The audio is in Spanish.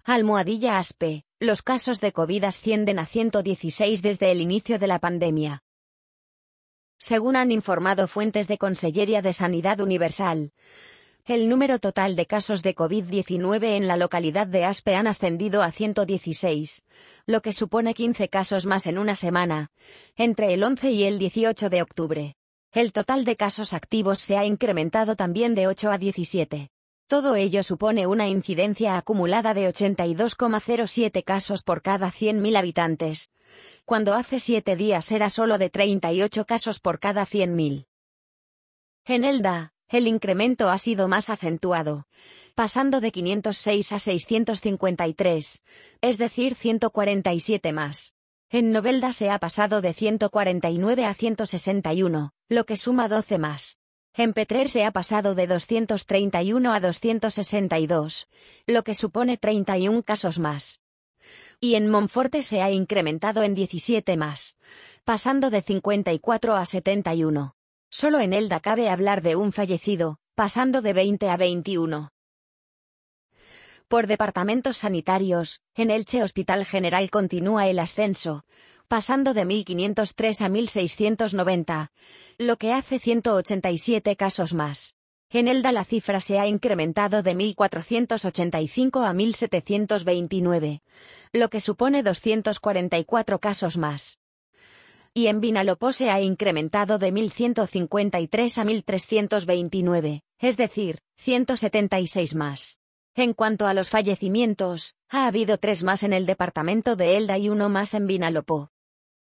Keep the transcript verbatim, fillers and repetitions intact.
Almohadilla Aspe, los casos de COVID ascienden a ciento dieciséis desde el inicio de la pandemia. Según han informado fuentes de Conselleria de Sanidad Universal, el número total de casos de COVID diecinueve en la localidad de Aspe han ascendido a ciento dieciséis, lo que supone quince casos más en una semana, entre el once y el dieciocho de octubre. El total de casos activos se ha incrementado también de ocho a diecisiete. Todo ello supone una incidencia acumulada de ochenta y dos coma cero siete casos por cada cien mil habitantes, cuando hace siete días era solo de treinta y ocho casos por cada cien mil. En Elda, el incremento ha sido más acentuado, pasando de quinientos seis a seiscientos cincuenta y tres, es decir, ciento cuarenta y siete más. En Novelda se ha pasado de ciento cuarenta y nueve a ciento sesenta y uno, lo que suma doce más. En Petrer se ha pasado de doscientos treinta y uno a doscientos sesenta y dos, lo que supone treinta y un casos más. Y en Monforte se ha incrementado en diecisiete más, pasando de cincuenta y cuatro a setenta y uno. Solo en Elda cabe hablar de un fallecido, pasando de veinte a veintiuno. Por departamentos sanitarios, en Elche Hospital General continúa el ascenso, pasando de mil quinientos tres a mil seiscientos noventa, lo que hace ciento ochenta y siete casos más. En Elda la cifra se ha incrementado de mil cuatrocientos ochenta y cinco a mil setecientos veintinueve, lo que supone doscientos cuarenta y cuatro casos más. Y en Vinalopó se ha incrementado de mil ciento cincuenta y tres a mil trescientos veintinueve, es decir, ciento setenta y seis más. En cuanto a los fallecimientos, ha habido tres más en el departamento de Elda y uno más en Vinalopó.